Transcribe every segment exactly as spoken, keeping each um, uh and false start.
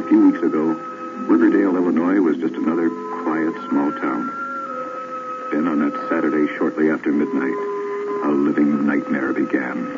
A few weeks ago, Riverdale, Illinois was just another quiet, small town. Then on that Saturday shortly after midnight, a living nightmare began.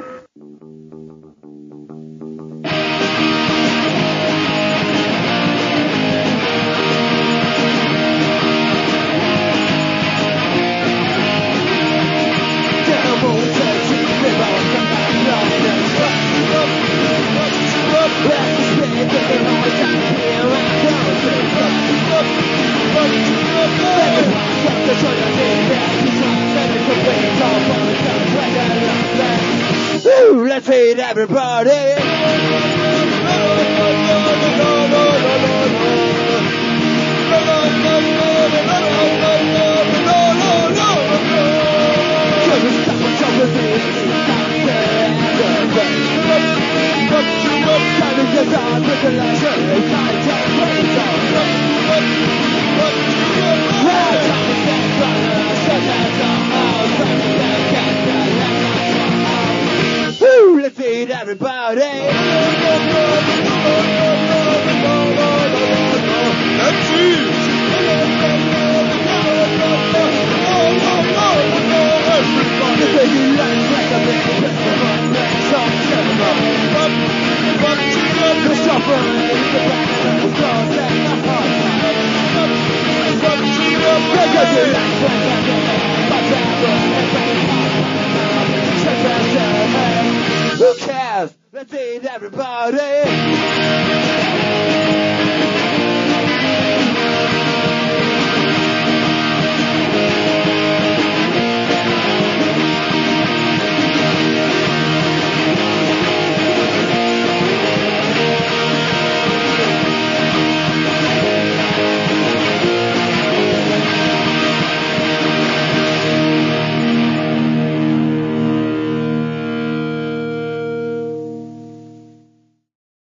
Woo, let's feed everybody. Woo, let's feed everybody. Let's eat. Who cares? Let's eat everybody.